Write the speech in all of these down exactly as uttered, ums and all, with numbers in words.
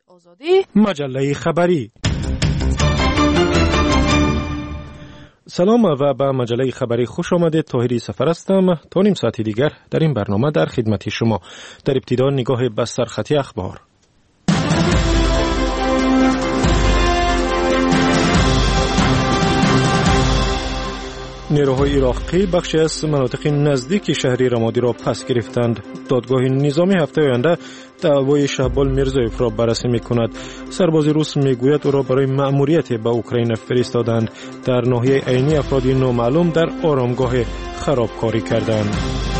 آزادی مجله خبری. سلام و به مجله خبری خوش آمدید. طاهری سفر هستم. تا نیم ساعت دیگر در این برنامه در خدمت شما. در ابتدا نگاه به سرخطی اخبار. نیروهای عراقی بخشی از مناطق نزدیک شهر رمادی را پس گرفتند. دادگاه نظامی هفته آینده دعوای شهبال میرزایف را بررسی می‌کند. سرباز روس میگوید او را برای مأموریت به اوکراین فرستادند. در ناحیه عینی افرادی نامعلوم در آرامگاه خرابکاری کردند.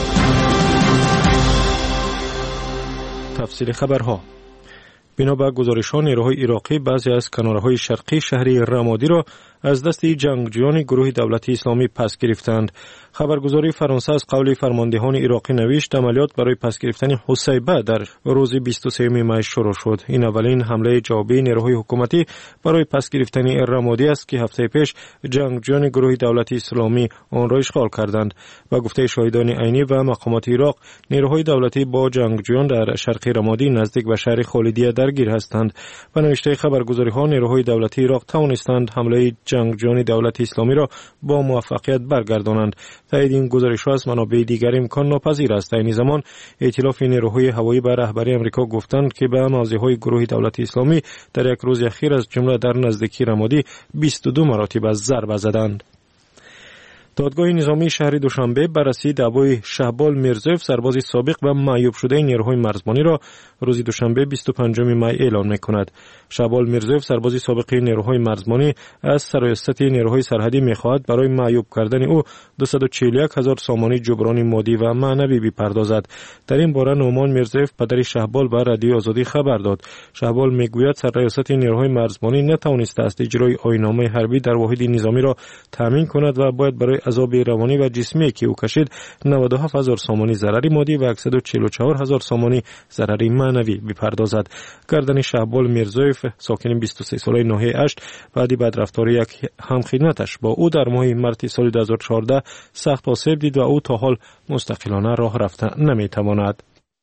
تفصیل خبرها. بنا به گزارش‌ها نیروهای عراقی بعضی از کناره‌های شرقی شهر رمادی را از دست جنگجویان گروه دولت اسلامی پس گرفتند. خبرگزاری فرانسه از قول فرماندهان عراقی نوشت عملیات برای پس گرفتن حسیبه در روز بیست و سوم می شروع شد. این اولین حمله جوابی نیروهای حکومتی برای پس گرفتن رمادی است که هفته پیش جنگجویان گروه دولت اسلامی آن را اشغال کردند. با گفته شاهدان عینی و مقامات عراق، نیروهای دولتی با جنگجویان در شرق رمادی نزدیک به شهر خالدیه درگیر هستند. به نوشته خبرگزاری‌ها نیروهای دولتی عراق توانستند حمله جنگجویان دولت اسلامی را با موفقیت برگردانند. تایید این گزارش‌ها از منابع دیگر امکان ناپذیر است. در این زمان ائتلاف نیروهای هوایی به رهبری آمریکا گفتند که به موضع‌های گروه دولت اسلامی در یک روز اخیر از جمله در نزدیکی رمادی بیست و دو مراتب از ضربه زدند. دادگاه نظامی شهر دوشنبه بررسی دعوای شهبال میرزایف سرباز سابق و معیوب شده نیروهای مرزبانی را روز دوشنبه بیست و پنجم می اعلام می‌کند. شهبال میرزایف سرباز سابق نیروهای مرزبانی از سرایست نیروهای سرحدی می‌خواهد برای معیوب کردن او دویست و چهل و یک هزار سامانی جبران مادی و معنوی بپردازد. در این باره نومان میرزایف پدر شهبال به رادیو آزادی خبر داد. شهبال میگوید سرایست نیروهای مرزبانی نتوانسته است اجرای آیین‌نامه حربی در واحد نظامی را تامین کند و باید برای عذاب روانی و جسمی که او کشید نود و هفت هزار سامانی ضرری مادی و صد و چهل و چهار هزار سامانی ضرری معنوی بپردازد. گردن شهبال میرزایف ساکن بیست و سه ساله ناحیه اشت بعد بدرفتاری یک همخدمتش با او در ماه مارس سال دو هزار و چهارده سخت آسیب دید و او تا حال مستقلانه راه رفتن نمیتواند.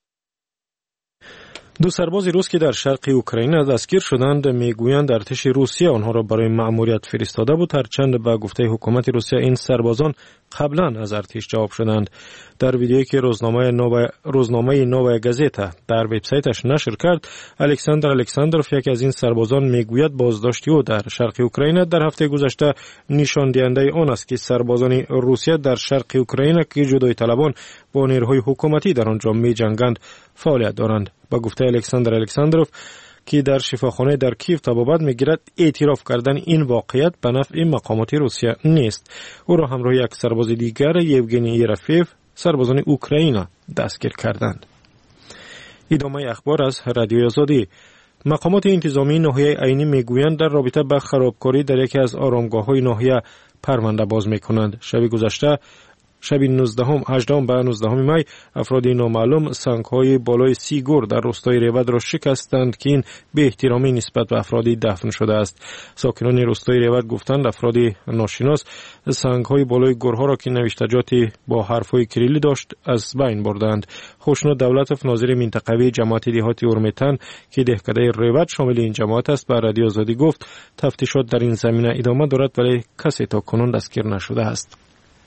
دو سرباز روس که در شرق اوکراین دستگیر شدند میگویند ارتش روسیه آنها را برای مأموریت فرستاده بود، هرچند به گفته حکومت روسیه این سربازان قبلا از ارتش جواب شدند. در ویدیویی که روزنامه نووا روزنامه نووا گازتا در وبسایتش نشر کرد، الکساندر الکساندروف یکی از این سربازان میگوید بازداشت او در شرق اوکراین در هفته گذشته نشان دهنده آن است که سربازان روسیه در شرق اوکراین که جدای طلبان با نیروهای حکومتی در آنجا می‌جنگند فعالیت دارند. با گفته الکساندر الکساندروف که در شفاخانه در کیف طبابت میگیرد، اعتراف کردن این واقعیت به نفع مقامات روسیه نیست. او را همراه یک سرباز دیگر یوگنی یرفیف سربازان اوکراین دستگیر کردند. ادامه اخبار از رادیو آزادی. مقامات انتظامی ناحیه عینی میگویند در رابطه با خرابکاری در یکی از آرامگاه‌های ناحیه پرونده باز میکنند. شب گذشته شب نوزدهم هجدهم به نوزدهم می افراد نامعلوم سنگ‌های بالای سی گور در روستای ریود را شکستند که این به احترامی نسبت به افرادی دفن شده است. ساکنان روستای ریود گفتند افراد ناشناس سنگ‌های بالای گورها را که نوشتجاتی با حرف‌های کریلی داشت از بین بردند. خوشنود دولتوف ناظر منطقوی جماعت دهاتی اورمیتن که دهکده ریود شامل این جماعت است به رادیو آزادی گفت تفتیشات در این زمینه ادامه دارد ولی کسی تا کنون دستگیر نشده است.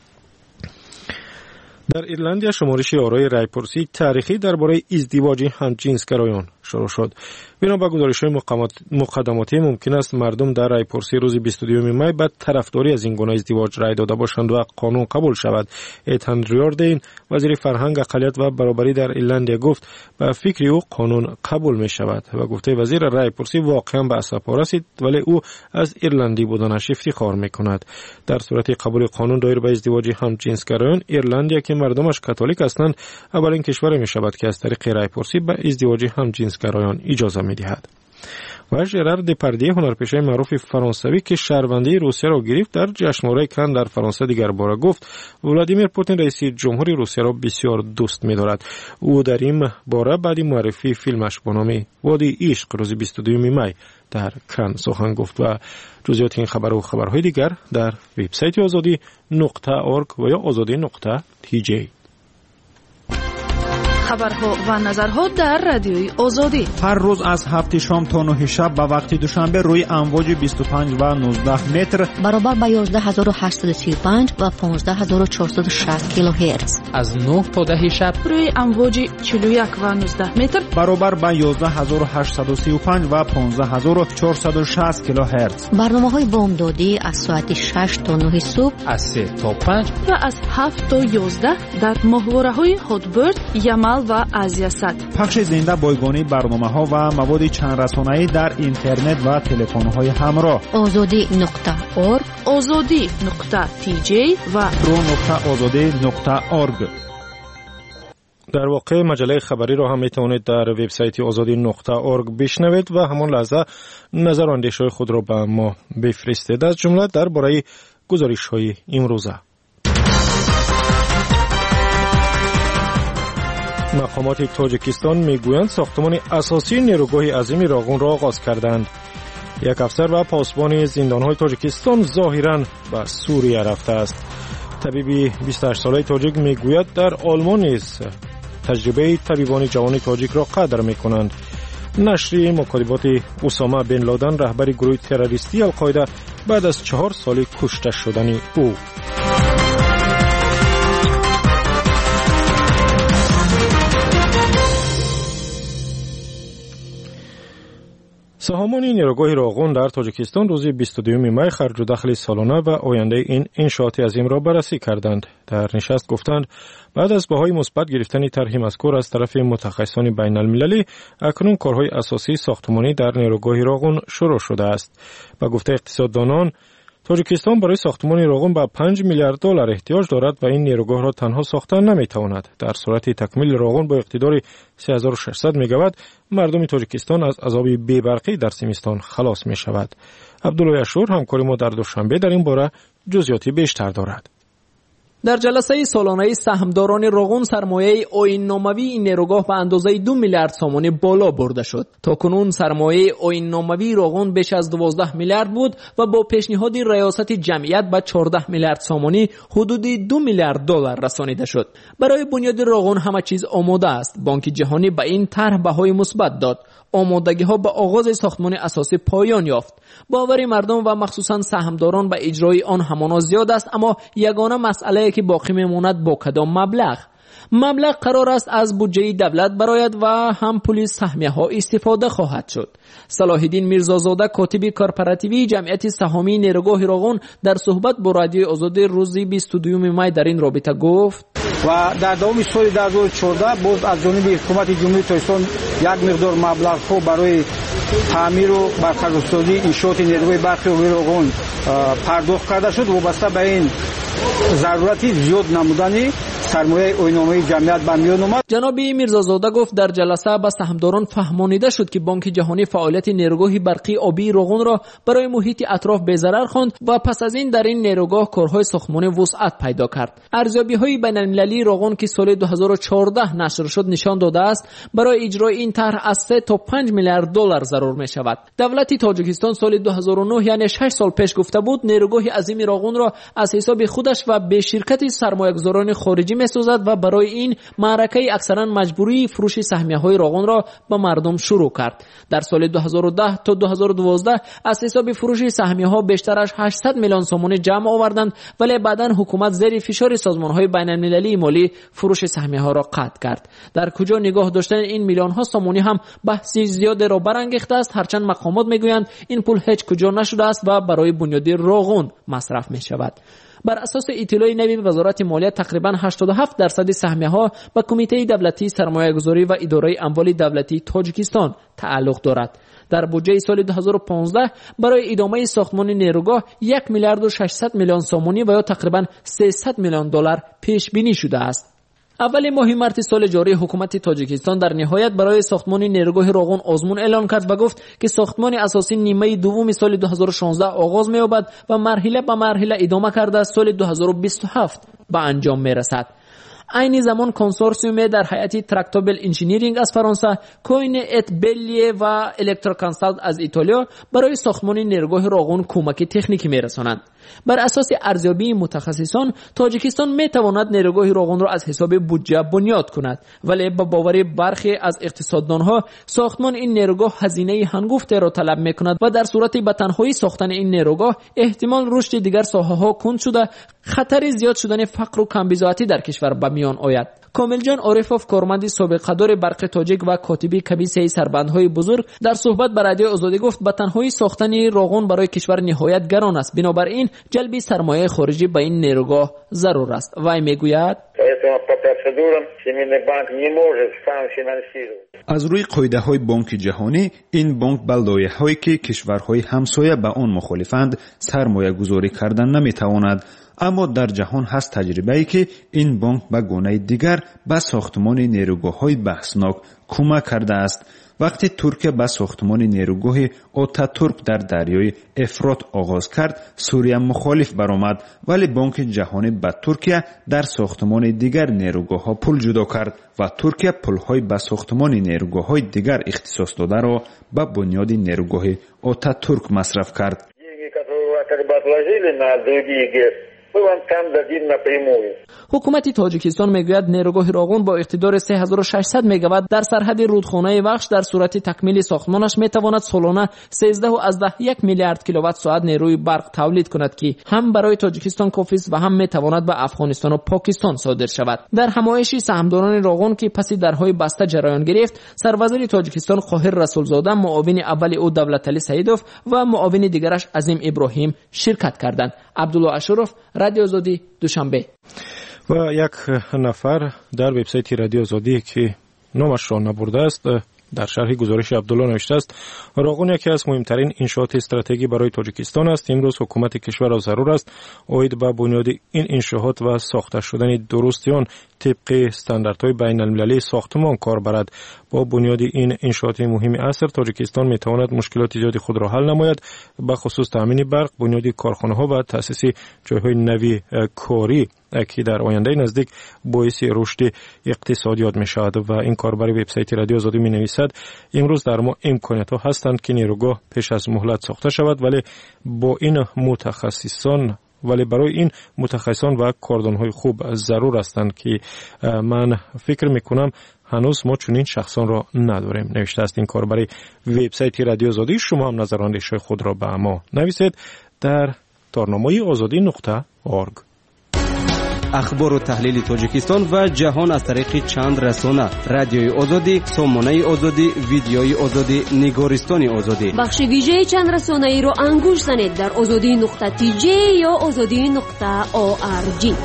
در ایرلندیا شمارش آرای رایپرسی تاریخی درباره ازدواج همجنسگرایان شروع شد. بنا به گزارش‌های مقدماتی ممکن است مردم در رایپرسی روز بیست و دو می بعد طرفداری از این گونه ازدواج رای داده باشند و قانون قبول شود. ایتن ریاردین وزیر فرهنگ، اقلیت و برابری در ایرلندیا گفت به فکر او قانون قبول می شود و گفته وزیر رایپرسی واقعا به اسفار است ولی او از ایرلندی بودنش افتخار می کند. در صورت قبول قانون دایر به ازدواج همجنسگرایان، ایرلندیا که مردمش کاتولیک هستند اولین کشور می شود که از طریق رایپرسی به ازدواج همجنسگرایان اجازه می دهد. و ژرار دپاردیه هنرپیشه معروف فرانسوی که شهروندی روسیه را گرفت در جشنواره کن در فرانسه دیگر باره گفت ولادیمیر پوتین رئیس جمهوری روسیه را بسیار دوست می‌دارد. او در این باره بعد معرفی فیلمش با نام وادی عشق روز بیست و دو می در کن سخن گفت. و جزئیات این خبر و خبرهای دیگر در وبسایت آزادی نقطه اورگ و یا آزادی نقطه تی جی. خبرها و نظرها در رادیوی آزادی هر روز از هفت شام تا نه شب به وقت دوشنبه روی امواج بیست و پنج و نوزده متر برابر با یازده هزار و هشتصد و سی و پنج و پانزده هزار و چهارصد و شصت کیلوهرتز از نه تا ده شب روی امواج چهل و یک و نوزده متر برابر با یازده هزار و هشتصد و سی و پنج و پانزده هزار و چهارصد و شصت کیلوهرتز. برنامه‌های بامدادی از ساعت شش تا نه صبح، از سه تا پنج و از هفت تا یازده در ماهواره‌های هاتبرد، یمل و آزیاسات. پخش زنده بایگانی برنامه‌ها و مواد چند رسانه‌ای در اینترنت و تلفن‌های همراه. آزادی نقطه اورگ، آزادی نقطه تی جی و رو نقطه آزادی نقطه اورگ. در واقع مجله خبری را هم میتوانید در وبسایت آزادی نقطه اورگ بشنوید و همان لحظه نظر و اندیشه‌های خود را به ما بفرستید، از جمله درباره گزارش‌های امروزه. مقامات تاجیکستان میگویند ساختمان اساسی نیروگاه عظیم راغون را آغاز کردند. یک افسر و پاسبان زندان‌های تاجیکستان ظاهراً به سوریه رفته است. طبیبی بیست و هشت ساله تاجیک میگوید در آلمان نیز تجربه طبیبان جوان تاجیک را قدر میکنند. نشر مکاتبات اسامه بن لادن رهبر گروه تروریستی القاعده بعد از چهار سال کشته شدن او. سهامان نیروگاه راغون در تاجیکستان روز بیست و دو می خرج و دخل سالانه و آینده این انشاءات عظیم را بررسی کردند. در نشست گفتند بعد از بهای مثبت گرفتن طرح مذکور از طرف متخصصان بین المللی، اکنون کارهای اساسی ساختمانی در نیروگاه راغون شروع شده است. با گفته اقتصاددانان، تاجیکستان برای ساختمان راغون به پنج میلیارد دلار احتیاج دارد و این نیروگاه را تنها ساختن نمیتواند. در صورت تکمیل راغون با اقتدار سه هزار و ششصد مگاوات، مردم تاجیکستان از عذاب بی‌برقی در زمستان خلاص می شود. عبدالله اشور همکار ما در دوشنبه در این باره جزئیاتی بیشتر دارد. در جلسه سالانه سهامداران راغون سرمایه آیین‌ناموی این نیروگاه به اندازه دو میلیارد سومانی بالا برده شد. تا کنون سرمایه آیین‌ناموی راغون بیش از دوازده میلیارد بود و با پیشنهاد ریاست جمعیت به چهارده میلیارد سومانی حدود دو میلیارد دلار رسانیده شد. برای بنیاد راغون همه چیز آماده است. بانک جهانی به این طرح بهای مثبت داد. آمادگی ها به آغاز ساختمان اساسی پایان یافت. باور مردم و مخصوصا سهامداران به اجرای آن همانا زیاد است، اما یگانه مسئله که باقی میماند با کدام مبلغ. مبلغ قرار است از بودجه دولت برآید و هم پول سهمیه ها استفاده خواهد شد. صلاح الدین میرزازاده کاتب کارپراتیوی جمعیت سهامی نیروگاه راغون در صحبت با رادیو آزادی روز بیست و دو می در این رابطه گفت و در دوام سال دو هزار و چهارده باز از جانب حکومت جمهوری تاجیکستان یک مقدار مبلغ ها برای تعمیر و برقرارسازی انشاءات نیروگاه برقی راغون پرداخت کرده شد. وابسته به این ضرورتی زیاد نمودن سرمایه آیین‌نامه جمعیت به میان آمد. جناب میرزازاده گفت در جلسه به سهامداران فهمانیده شد که بانک جهانی فعالیت نیروگاه برقی آبی راغون را برای محیط اطراف بی‌ضرر خواند و پس از این در این نیروگاه کارهای ساختمانی وسعت پیدا کرد. ارزیابی‌های بین‌المللی راغون که سال دو هزار و چهارده نشر شد نشان داده است برای اجرای این طرح از سه تا پنج میلیارد دلار ضرور می شود. دولت تاجیکستان سال دو هزار و نه یعنی شش سال پیش گفته بود نیروگاه عظیم راغون را از حساب خودش و به شرکت سرمایه‌گذاران خارجی می‌سازد و برای این معرکه اکثرا مجبوری فروش سهمیه‌های راغون را به مردم شروع کرد. در سال دو هزار و ده تا دو هزار و دوازده از حساب فروش سهمیه‌ها بیشتر از هشتصد میلیون سومانی جمع آوردند، ولی بعداً حکومت زیر فشار سازمان‌های بین‌المللی مالی فروش سهمیه‌ها را قطع کرد. در کجا نگاه داشتن این میلیون‌ها سومانی هم بحثی زیاد را برانگیخته است، هرچند مقامات میگویند این پول هیچ کجا نشده است و برای بنیاد راغون مصرف می‌شود. بر اساس اطلاع نوی وزارت مالیه تقریباً هشتاد و هفت درصد سهمیه‌ها به کمیته دولتی سرمایه‌گذاری و اداره اموال دولتی تاجیکستان تعلق دارد. در بودجه سال دو هزار و پانزده برای ادامه ساختمان نیروگاه یک میلیارد و ششصد میلیون سومانی و یا تقریباً سیصد میلیون دلار پیش بینی شده است. اول ماه مارس سال جاری حکومت تاجیکستان در نهایت برای ساختمان نیروگاه راغون آزمون اعلان کرد و گفت که ساختمان اساسی نیمه دوم سال دو هزار و شانزده آغاز می‌یابد و مرحله به مرحله ادامه کرده سال دو هزار و بیست و هفت به انجام می‌رسد. عین زمان کنسورسیوم در هیئت ترکتابل انجینیرینگ از فرانسه، کوین ات بلیه و الکتروکانسالت از ایتالیا برای ساختمان نیروگاه راغون کمک تکنیکی میرسانند. بر اساس ارزیابی متخصصان، تاجیکستان میتواند نیروگاه راغون را از حساب بودجه بنیاد کند، ولی با باور برخی از اقتصاددانها ساختمان این نیروگاه هزینه هنگفتی را طلب میکند و در صورت به تنهایی ساختن این نیروگاه احتمال رشد دیگر ساحه‌ها کند شده خطر زیاد شدن فقر و کمبزاعتی در کشور به میان آید. کامل جان عارفوف، کارمند سابق قدر برق تاجیک و کاتبی کمیسیه سربندهای بزرگ، در صحبت با رادیو آزادی گفت به تنهایی ساختن راغون برای کشور نهایت گران است، بنابراین جلب سرمایه خارجی به این نیروگاه ضرور است. وی میگوید از روی قاعده های بانک جهانی، این بانک به لایحه‌هایی که کشورهای همسایه به آن مخالفند سرمایه گذاری کردن نمیتواند. اما در جهان هست تجربه‌ای که این بانک به گونه دیگر به ساختمان نیروگاه‌های بحثناک کمک کرده است. وقتی ترکیه به ساختمان نیروگاه آتاتورک در دریای افرات آغاز کرد، سوریه مخالف برآمد، ولی بانک جهانی به ترکیه در ساختمان دیگر نیروگاه‌ها پول جدا کرد و ترکیه پول‌های به ساختمان نیروگاه‌های دیگر اختصاص داده را به بنیاد نیروگاه آتاتورک مصرف کرد. حکومت تاجیکستان میگوید نیروگاه راغون با اقتدار سه هزار و ششصد مگاوات در سرحد رودخانه وخش در صورت تکمیل ساختمانش میتواند سالانه سیزده و از ده یک میلیارد کیلووات ساعت نیروی برق تولید کند که هم برای تاجیکستان کافی است و هم میتواند به افغانستان و پاکستان صادر شود. در همایشی سهامداران راغون که پس درهای بسته جریان گرفت، سروزیر تاجیکستان قاهر رسولزاده، معاون اول او دولتعلی سعیدوف و معاون دیگرش عظیم ابراهیم شرکت کردند. عبدالله اشرف، رادیو آزادی، دوشنبه. و یک نفر در وبسایت رادیو آزادی که نامش را نبرده است در شرح گزارش عبدالله نوشته است: راغون یکی از مهمترین انشاءات استراتژیکی برای تاجیکستان است. امروز حکومت کشور را ضرور است عاید به بنیاد این انشاءات و ساخته شدن درست آن طبق استانداردهای بین المللی ساختمان کار برد. با بنیاد این انشاءات مهم عصر، تاجیکستان می تواند مشکلات زیادی خود را حل نماید، به خصوص تامین برق، بنیاد کارخانه ها و تأسیس جایهای نوی کاری که در آینده نزدیک باعث رشد اقتصادیات می شود. و این کاربر وبسایت رادیو آزادی می نویسد: امروز در ما امکانات ها هستند که نیروگاه پیش از مهلت ساخته شود، ولی با این متخصصان ولی برای این متخصصان و کاردانهای خوب ضرور هستند که من فکر میکنم هنوز ما چنین شخصان را نداریم. نوشته است این کاربر وبسایت رادیو آزادی. شما هم نظراندیش خود را به ما نویسید در تارنامه آزادی نقطه اورگ. اخبار و تحلیل تاجیکستان و جهان از طریق چند رسانه: رادیوی آزادی، سامانه آزادی، ویدیوی آزادی، نگارستان آزادی. بخش ویژه چند رسانه ای را انگوش زنید در آزادی نقطه تی جی یا آزادی نقطه او آر جی.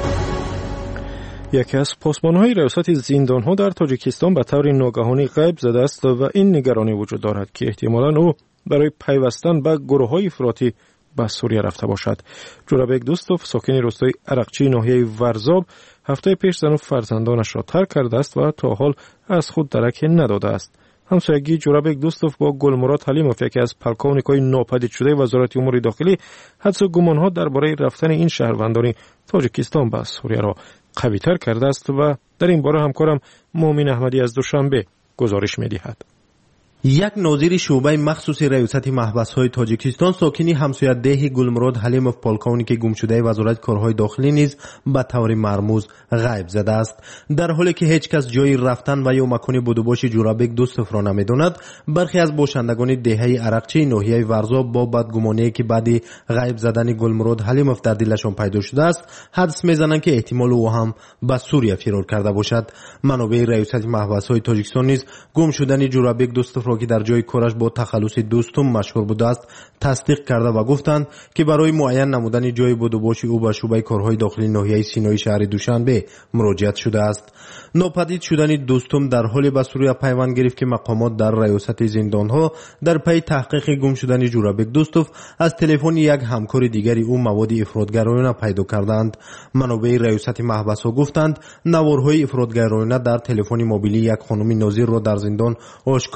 یکی از پاسبان‌های ریاست زندان‌ها در تاجیکستان به طور ناگهانی غیب زده است و این نگرانی وجود دارد که احتمالاً او برای پیوستن به گروه‌های افراطی به سوریه رفته باشد. جورابک دوستوف، ساکن روستای عرقچی ناحیه ورزاب، هفته پیش زن و فرزندانش را ترک کرده است و تا حال از خود درک نداده است. همسایگی جورابک دوستوف با گلمراد حلیموف، یکی از پلکاونیک‌های ناپدید شده وزارت امور داخلی، حدس و گمان‌ها درباره رفتن این شهروندان تاجیکستان به سوریه را قوی‌تر کرده است و در این باره همکارم مومن احمدی از دوشنبه گزارش می‌دهد. یک ناظر شعبه مخصوص ریاست محبس‌های تاجیکستان، ساکنی همسایه‌دهی گلمراد حلیموف پالکاونی که گم شده وزارت کارهای داخلی نیز به طور مرموز غیب زده است. در حالی که هیچ کس جای رفتن و یا مکان بودوباش جورابک دوستوف را نمی‌داند، برخی از باشندگان دهه عرقچی ناحیه ورزاب با بدگمانی که بعد غیب زدن گلمراد حلیموف در دلشان پیدا شده است، حدس می‌زنند که احتمال او هم به سوریه فرار کرده باشد. منابع ریاست محبس‌های تاجیکستان نیز گم شدن جورابک دوستوف که در جای کارش با تخلص دوستم مشهور بوده است تصدیق کرده و گفتند که برای معین نمودن جای بودوباش او به شعبه کارهای داخلی ناحیه سینایی شهر دوشنبه مراجعه شده است. ناپدید شدن دوستم در حالی به سوریه پیوند گرفت که مقامات در ریاست زندانها در پی تحقیق گم شدن جورابک دوستوف از تلفن یک همکار دیگری او مواد افراطگرایانه پیدا کردند. منابع ریاست محبس‌ها گفتند نوارهای افراطگرایانه در تلفن موبیلی یک خانم ناظر را در زندان آشکار کردند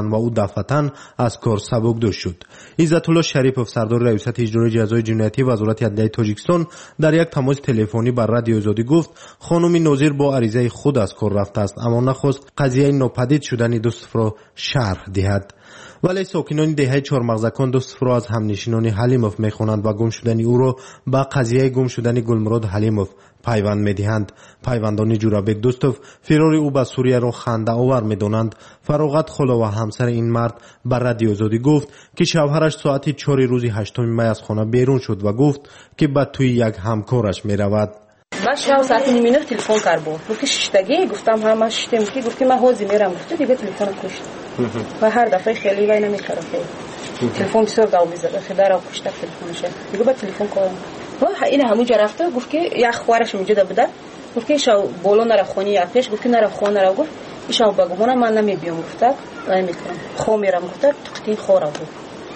و او دفعتاً از کار سبکدوش شد. عزت الله شریفوف سردار ریاست اجرایی جزای جنایتی وزارت عدلیه تاجیکستان در یک تماس تلفنی بر رادیو آزادی گفت خانم ناظر با عریضه خود از کار رفته است، اما نخواست قضیه ناپدید شدن دو صفر را شرح دهد. ولی ساکنان دهه چهارمغزکان دو صفر از همنشینان حلیموف میخوانند و گم شدن او را با قضیه گم شدن گلمراد حلیموف پیوند میدهند. پیوندان جورابک دوستوف فرار او به سوریه را خنده آور میدانند. فراغت خلا و همسر این مرد بر رادیو آزادی گفت که شوهرش ساعت چهار روز هشتم می از خانه بیرون شد و گفت که به توی یک همکارش میرود. من شب ساعت نیم نه تلفن کرد بود گفت ششتگی گفتم هم ششتم کی گفت من حوزی میرم گفت دیگه تلفن کشت و هر دفعه خیلی وای نمیخوره تلفن بسیار گاو میزد خدا را کشت تلفنش دیگه با تلفن کردم و این همون جا رفته گفت که یک خوارش اونجا بوده گفت که شو بولو نره خونی آتش گفت که نره خون نره گفت ایشون بگونه من نمیبیام گفت نمیکنم خو میرم گفت تقطین خورا بود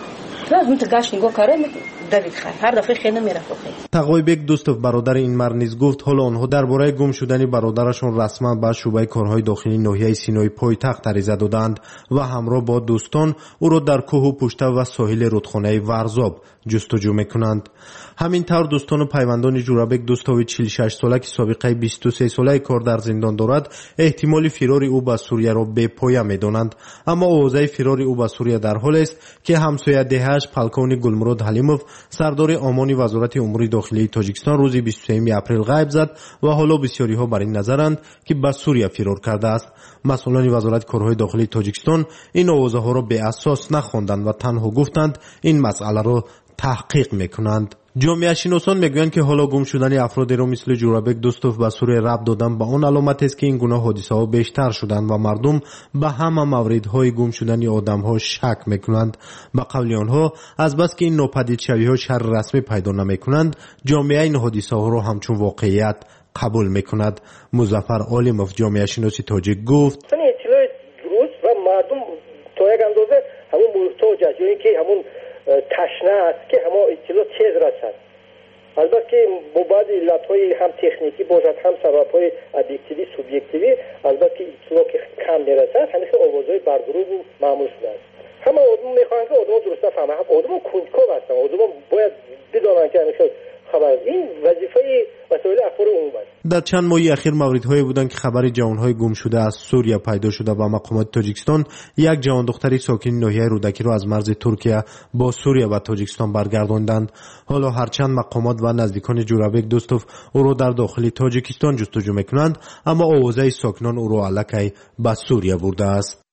هم تگاش نگاه کرده دوید خواهی هر دفعه خیلی نمیره خواهی. تقوی بیگ دوستوف برادر این مرد نیز گفت حالا آنها درباره گم شدن برادرشون رسما به شعبه کارهای داخلی ناحیه سینای پایتخت عریضه دادند و همراه با دوستان او را در کوه و پشته و ساحل رودخانه ورزاب جستجو میکنند. همین طور دوستان و پیوندان جورابک دوستاوی چهل و شش ساله که سابقه بیست و سه ساله کار در زندان دارد احتمال فرار او به سوریه را بے پایه میدانند، اما اوضاع فرار او به سوریه در حال است که همسایه دهش پلکان گلمراد حلیموف سردار امان وزارت امور داخلی تاجیکستان روز بیست و سوم اپریل غیب زد و حالا بسیاری ها بر این نظرند که به سوریه فرار کرده است. مسئولان وزارت کارهای داخلی تاجیکستان این اوضاع ها را به اساس نخواندند و تنها گفتند این مسئله را تحقیق میکنند. جامعه شناسان میگویند که حالا گم شدن افرادی را مثل جورابک دوستوف به سوریه ربط دادن به آن علامت است که این گونه حادثه ها بیشتر شدند و مردم به همه موردهای گم شدن آدم ها شک میکنند. به قول آنها از بس که این ناپدید شوی ها شر رسمی پیدا نمیکنند جامعه این حادثه ها را همچون واقعیت قبول میکند. مظفر عالموف جامعه شناسی تاجیک گفت اطلاع درست و مردم تا یک اندازه همون محتاج است، یعنی که همون تشنه است که همه اطلاع تیز رسد. البته که با بعض علتهای هم تکنیکی باشد هم سببهای ابیکتیوی سوبیکتیوی البته که اطلاع که کم میرسد همیشه آوازهای برگروه و معمول شده است. همه آدم میخواهند که آدم درست نفهمه، آدم کنجکاو هستند، آدم باید بدانند که همیشه خبر این وظیفه وسایل اخبار عمومی است. در چند ماه اخیر موردهایی بودند که خبر جوانهای گم شده از سوریه پیدا شده و مقامات تاجیکستان یک جوان دختری ساکن ناحیه رودکی را از مرز ترکیه با سوریه و تاجیکستان برگرداندند. حالا هرچند مقامات و نزدیکان جورابک دوستوف او را در داخل تاجیکستان جستجو میکنند، اما اوضاع ساکنان او را الکی به سوریه برده است.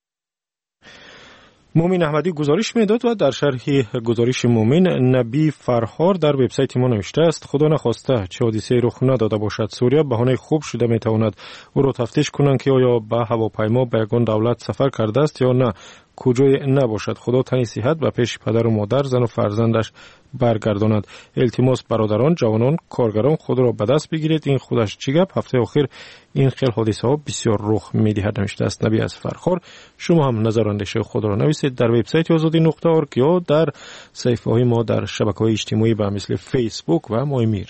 مومن احمدی گزارش میداد و در شرح گزارش مومن نبی فرهار در وبسایت ما نوشته است خدا نخواسته چه حادثه‌ای رخ نداده باشد سوریه بهانه خوب شده میتواند او را تفتیش کنند که آیا به هواپیما به یگان دولت سفر کرده است یا نه، کجای نباشد. خدا تنی صحت و پیش پدر و مادر زن و فرزندش برگرداند. التماس برادران جوانان کارگران خود را به دست بگیرید. این خودش چی گپ؟ هفته اخیر این خیل حادثه ها بسیار رخ میدهد نوشته است نبی از فرخار. شما هم نظر اندیشه خود را نویسید در وبسایت آزادی نقطه اورگ یا در صفحه های ما در شبکه‌های اجتماعی به مثل فیسبوک و مایمیر.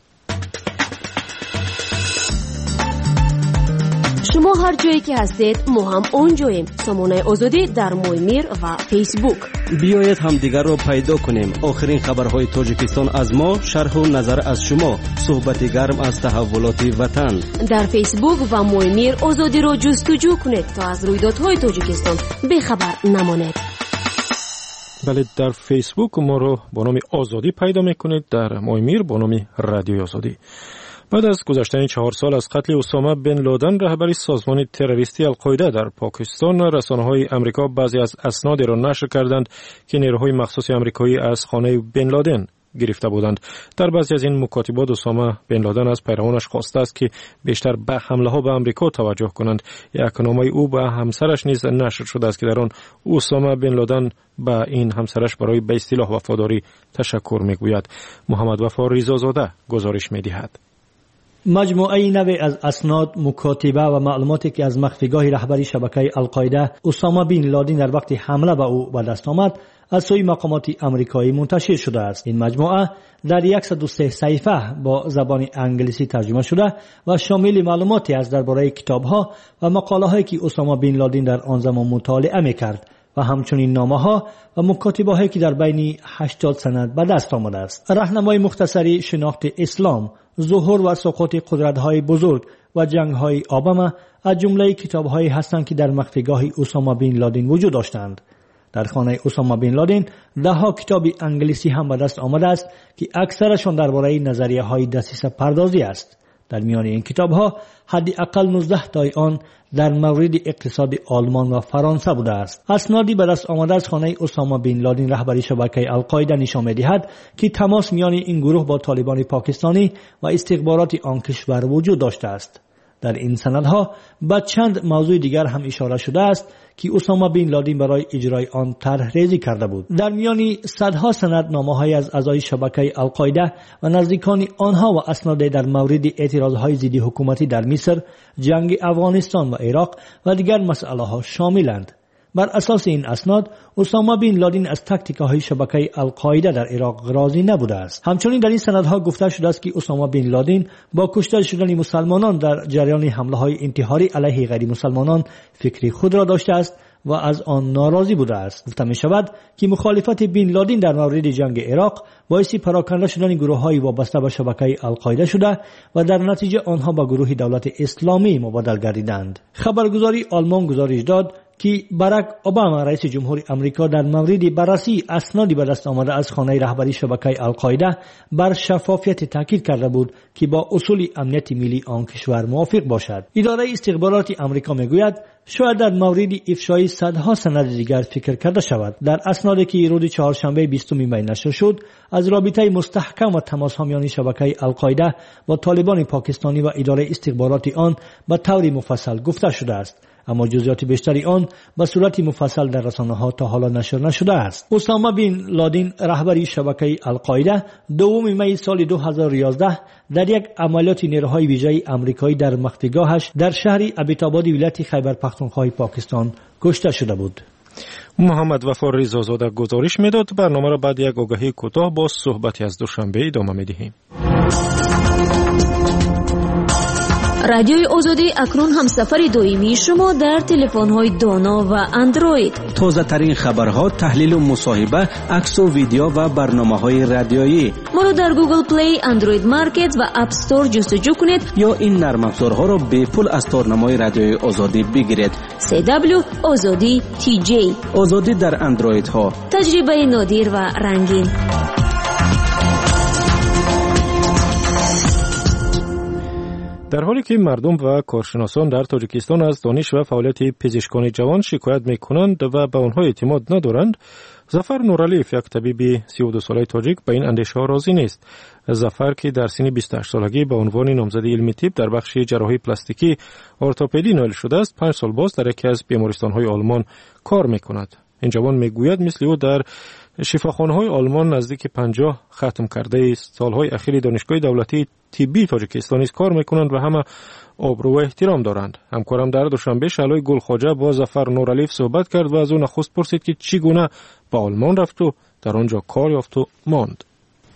شما هر جایی که هستید ما هم اونجاییم. سامانه آزادی در مایمیر و فیسبوک. بیایید هم دیگر رو پیدا کنیم. آخرین خبرهای تاجیکستان از ما، شرح و نظر از شما، صحبت گرم از تحولات وطن. در فیسبوک و مایمیر آزادی رو جستجو کنید تا از رویدادهای تاجیکستان بیخبر نمانید. بله، در فیسبوک ما رو با نام آزادی پیدا میکنید، در مایمیر با نام رادیو آزادی. بعد از گذشتن چهار سال از قتل اسامه بن لادن رهبر سازمان تروریستی القاعده در پاکستان، رسانه‌های آمریکا بعضی از اسنادی را نشر کردند که نیروهای مخصوص آمریکایی از خانه بن لادن گرفته بودند. در بعضی از این مکاتبات اسامه بن لادن از پیروانش خواسته است که بیشتر به حمله ها به آمریکا توجه کنند. یک نامه او به همسرش نیز نشر شده است که در آن اسامه بن لادن به این همسرش برای به اصطلاح وفاداری تشکر میگوید. محمد وفا ریزازاده گزارش میدهد. مجموعه نوی از اسناد، مکاتبه و معلوماتی که از مخفیگاه رهبری شبکه القاعده اسامه بن لادن در وقت حمله به او به دست آمد از سوی مقامات آمریکایی منتشر شده است. این مجموعه در صد و سه صفحه با زبان انگلیسی ترجمه شده و شامل معلوماتی است درباره کتاب‌ها و مقاله‌هایی که اسامه بن لادن در آن زمان مطالعه می‌کرد و همچنین نامه‌ها و مکاتبه‌هایی که در بین هشتاد سند به دست آمده است. راهنمای مختصری شناخت اسلام، ظهور و سقوط قدرت‌های بزرگ و جنگ‌های اوباما از جمله کتاب‌هایی هستند که در مخفیگاه اسامه بن لادن وجود داشتند. در خانه اسامه بن لادن ده ها کتاب انگلیسی هم به دست آمده است که اکثرشان درباره نظریه‌های دسیسه پردازی است. در میان این کتاب‌ها حداقل نوزده تای آن در مورد اقتصاد آلمان و فرانسه بوده است. اسنادی به دست آمده از خانه اسامه بن لادن رهبری شبکه القاعده نشان می‌دهد که تماس میان این گروه با طالبان پاکستانی و استخبارات آن کشور وجود داشته است. در این سندها به چند موضوع دیگر هم اشاره شده است که اسامه بن لادن برای اجرای آن طرح ریزی کرده بود. در میان صدها سند نامه‌های از اعضای شبکه القاعده و نزدیکان آنها و اسناد در مورد اعتراضهای ضد حکومتی در مصر، جنگ افغانستان و عراق و دیگر مسائل‌ها شاملند. بر اساس این اسناد اسامه بن لادن از تاکتیک‌های شبکه القاعده در عراق راضی نبوده است. همچنین در این سندها گفته شده است که اسامه بن لادن با کشته شدن مسلمانان در جریان حمله‌های انتحاری علیه غیر مسلمانان فکری خود را داشته است و از آن ناراضی بوده است. گفته می شود که مخالفت بن لادن در مورد جنگ عراق باعث پراکنده شدن گروه‌های وابسته به شبکه القاعده شده و در نتیجه آنها به گروه دولت اسلامی مبادله گردیدند. خبرگزاری آلمان گزارش داد که باراک اوباما رئیس جمهور امریکا در مورد بررسی اسنادی به دست آمده از خانه رهبری شبکه القاعده بر شفافیت تاکید کرده بود که با اصول امنیت ملی آن کشور موافق باشد. اداره استخبارات امریکا میگوید شاید در مورد افشای صدها سند دیگر فکر کرده شود. در اسنادی که روز چهارشنبه بیستم می نشر شد از رابطه مستحکم و تماس میان شبکه القاعده با طالبان پاکستانی و اداره استخبارات آن به طور مفصل گفته شده است، اما جزئیات بیشتری آن به صورت مفصل در رسانه‌ها تا حالا نشر نشده است. اسامه بن لادن رهبری شبکه القاعده دوم می سال دو هزار و یازده در یک عملیات نیروهای ویژه آمریکایی در مخفیگاهش در شهر ابیتاباد ولایت خیبر پختونخوا پاکستان کشته شده بود. محمد وفار رضازاده گزارش میداد. برنامه را بعد یک آگهی کوتاه با صحبتی از دوشنبه ادامه میدهیم. رادیوی آزادی اکنون همسفر دائمی شما در تلفن‌های دانا و اندروید. تازه ترین خبرها، تحلیل و مصاحبه، عکس و ویدیو و برنامه‌های رادیویی. ما را در گوگل پلی، اندروید مارکت و اپ استور جستجو کنید یا این نرم افزارها را به پول از تارنمای رادیوی آزادی بگیرید. سی دبلیو آزادی تی جی. آزادی در اندروید ها. تجربه نادر و رنگین. در حالی که مردم و کارشناسان در تاجیکستان از دانش و فعالیت پزشکان جوان شکایت میکنند و به آنها اعتماد ندارند، ظفر نورعلیف، یک طبیب سی و دو ساله تاجیک، به این اندیشه ها راضی نیست. ظفر که در سن بیست و هشت سالگی به عنوان نامزد علمی طب در بخش جراحی پلاستیکی ارتوپدی نائل شده است، پنج سال باز در یکی از بیمارستان‌های آلمان کار میکند. این جوان میگوید مثل او در شفاخانه‌های آلمان نزدیک پنجاه ختم کرده سالهای اخیر دانشگاه دولتی طبی تاجیکستان است کار میکنند و همه آبرو و احترام دارند. همکارم در دوشنبه شعلای گلخواجه با ظفر نورعلیف صحبت کرد و از او نخست پرسید که چگونه به آلمان رفت و در آنجا کار یافت و ماند.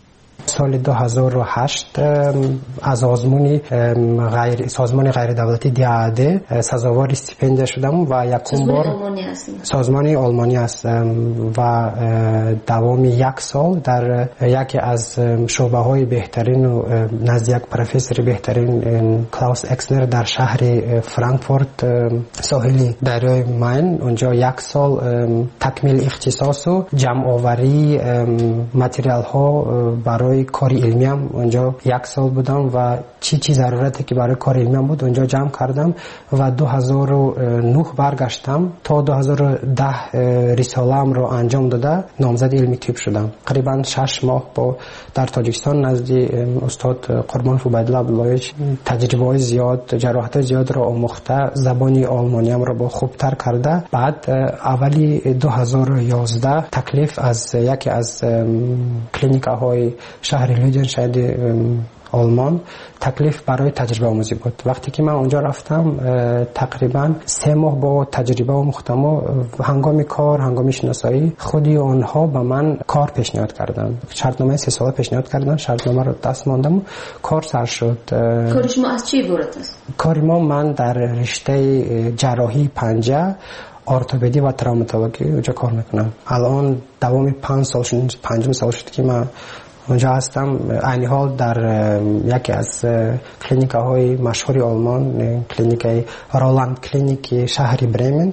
سال دو هزار و هشت از آزمون غیر سازمان غیر دولتی دیاده سزاوار استیپندیا شدم و یکم بار سازمان آلمانی هستم و دوام یک سال در یکی از شعبه های بهترین و نزد یک پروفسور بهترین کلاوس اکسنر در شهر فرانکفورت ساحلی دریای ماین، اونجا یک سال تکمیل اختصاص و جمع آوری متریال ها برای کار علمی هم اونجا یک سال بودم و چی چی ضرورتی که برای کار علمی هم بود اونجا جمع کردم و دو هزار و نه برگشتم تا دو هزار و ده رساله‌ام رو انجام داده نامزد علمی طب شدم. تقریبا شش ماه با در تاجیکستان نزد استاد قربان فوبایدالله عبداللهیچ تجربه زیاد، جراحت زیاد را آموخته، زبان آلمانی هم را با خوبتر کرده. بعد اولی دو هزار و یازده تکلیف از یکی از کلینیک‌های شهر لیدن شاید آلمان تکلیف برای تجربه آموزی بود. وقتی که من اونجا رفتم تقریبا سه ماه با تجربه آموختم و هنگام کار، هنگام شناسایی خودی آنها به من کار پیشنهاد کردن. شرطنامه سه ساله پیشنهاد کردن، شرطنامه رو دست ماندم و کار سر شد. کار شما از چی عبارت است؟ کار ما من در رشته جراحی پنجه ارتوپدی و تروماتولوژی اونجا کار میکنم. الان دوام پنج سال شد، پنجم سال شد که من اونجا هستم. عین حال در یکی از کلینیک‌های مشهور آلمان، کلینیک رولند کلینیک شهر برمن،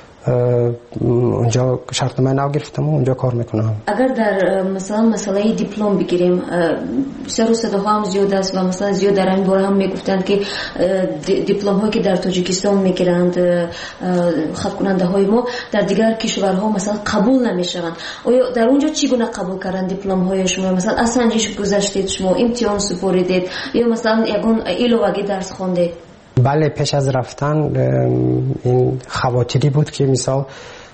اونجا شرطنامه نو گرفتم و اونجا کار میکنم. اگر در مثلا مسئله دیپلم بگیریم، سر و صداها هم زیاد است و مثلا زیاد در این باره هم میگفتند که دیپلم هایی که در تاجیکستان میگیرند خط کننده های ما در دیگر کشورها مثلا قبول نمیشوند. آیا در اونجا چگونه قبول کردن دیپلم های شما؟ مثلا از سنجش گذشتید، شما امتحان سپردید یا مثلا یگان ایلوگی درس خوندید؟ بله، پیش از رفتن این خواطری بود که مثال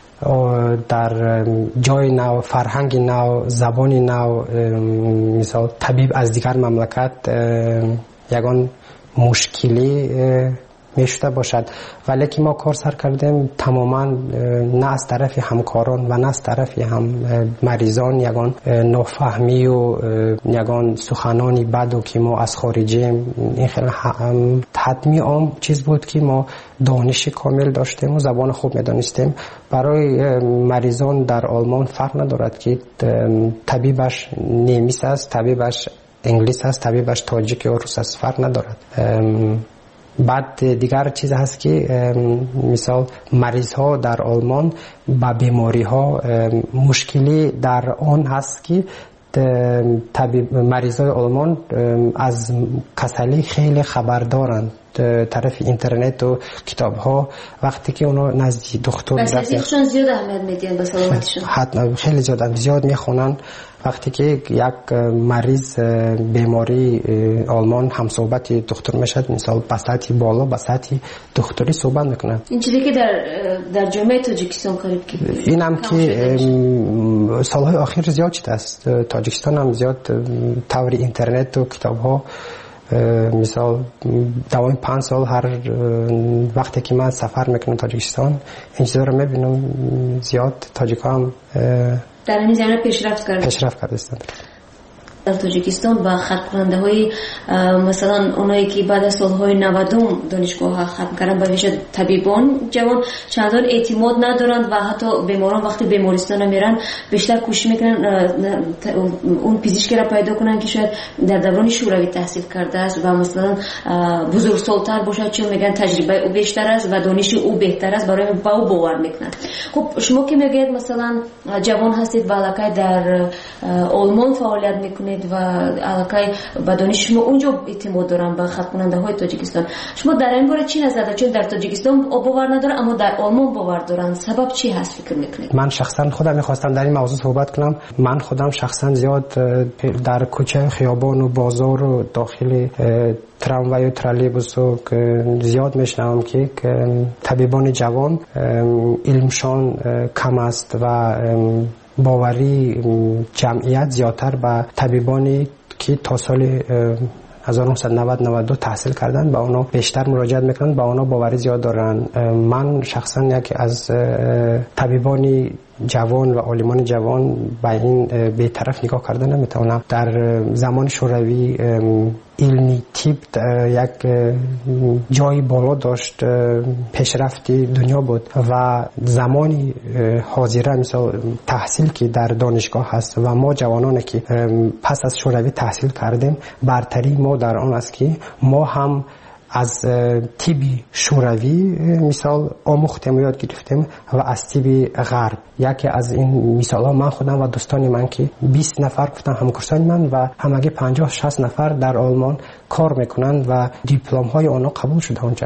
در جای نو، فرهنگ نو، زبان نو، مثال طبیب از دیگر مملکت یگان مشکلی میشده باشد، ولی که ما کار سر کردیم تماما نه از طرف همکاران و نه از طرف هم مریضان یگان نافهمی و یگان سخنانی بد و که ما از خارجیم، این خیلی حتمی عام چیز بود که ما دانش کامل داشتیم و زبان خوب میدانستیم. برای مریضان در آلمان فرق ندارد که طبیبش نیمیس است، طبیبش انگلیس است، طبیبش تاجیک یا روس است، فرق ندارد. بعد دیگر چیز هست که مثال مریض ها در آلمان با بیماری ها مشکلی در آن هست که طبیب مریض های آلمان از کسلی خیلی خبر دارند، طرف اینترنت و کتاب ها. وقتی که اونا نزد دکتر رفتن زیاد اهمیت میدن به سلامتیشون، حتما خیلی زیاد زیاد میخونن. وقتی که یک مریض بیماری آلمان هم صحبت دکتر میشد، مثلا به سطح بالا به سطح دکتری صحبت میکنن. این چیزی که در در جامعه تاجیکستان قریب که این هم که سالهای اخیر زیاد شده است. تاجیکستان هم زیاد طور اینترنت و کتاب ها، مثال دوام پنج سال هر وقتی که من سفر میکنم تاجیکستان این چیزا رو میبینم، زیاد تاجیک‌ها هم در این زمینه پیشرفت کرده پیشرفت کرده هستند. در تاجیکستان با ختم کننده های مثلا اونایی که بعد از سالهای نود دانشگاه ختم کردن به ویژه طبیبان جوان چندان اعتماد ندارند و حتی بیماران وقتی بیمارستان میرن بیشتر کوشش میکنن اون پزشکی را پیدا کنن که شاید در دوران شوروی تحصیل کرده است و مثلا بزرگسال‌تر باشه، چون میگن تجربه او بیشتر است و دانش او بهتر است، برای با او باور میکنن. خب شما که میگید مثلا جوان هستید و علاقه در آلمان فعالیت میکنید و علاقه به دانش شما اونجا اعتماد دارن به خط کننده های تاجیکستان، شما در این باره چی نظر دارید؟ چون در تاجیکستان باور ندارن اما در آلمان باور دارن، سبب چی هست فکر میکنید؟ من شخصا خودم میخواستم در این موضوع صحبت کنم. من خودم شخصا زیاد در کوچه خیابان و بازار و داخل تراموای و ترالیبوس و زیاد میشنوم که طبیبان جوان علمشان کم است و باوری جمعیت زیادتر به طبیبانی که تا سال هزار و نهصد و نود نود و دو تحصیل کردن با اونا بیشتر مراجعت میکنن، با اونا باوری زیاد دارن. من شخصا یکی از طبیبان جوان و عالمان جوان به این به طرف نگاه کردن نمیتونم. در زمان شوروی علمی تیپ یک جای بالا داشت، پیشرفت دنیا بود و زمانی حاضره مثلا تحصیل که در دانشگاه هست و ما جوانانی که پس از شوروی تحصیل کردیم برتری ما در آن است که ما هم از تیبی شوروی مثال آموختیم و یاد گرفتیم و از تیبی غرب. یکی از این مثال ها من خودم و دوستان من که بیست نفر گفتن همکاران من و همگی پنجاه شصت نفر در آلمان کار میکنند و دیپلم های آنها قبول شده اونجا.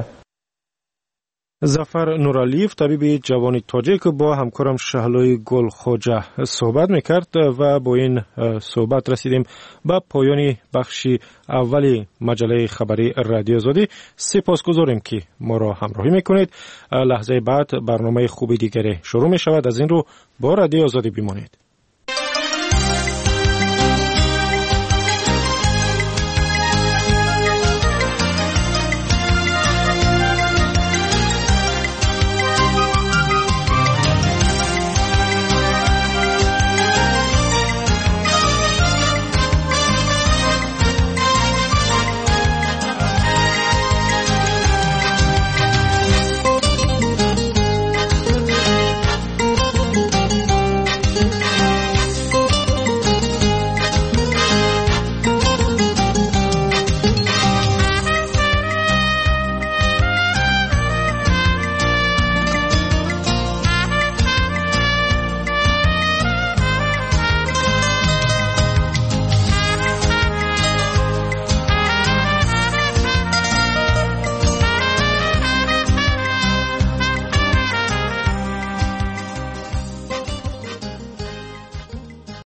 ظفر نورالیف طبیب جوان تاجیک با همکارم شهلوی گل خوجه صحبت میکرد و با این صحبت رسیدیم به پایان بخش اولی مجله خبری رادیو آزادی. سپاسگزاریم که ما را همراهی میکنید. لحظه بعد برنامه خوبی دیگری شروع می شود. از این رو با رادیو آزادی بمانید.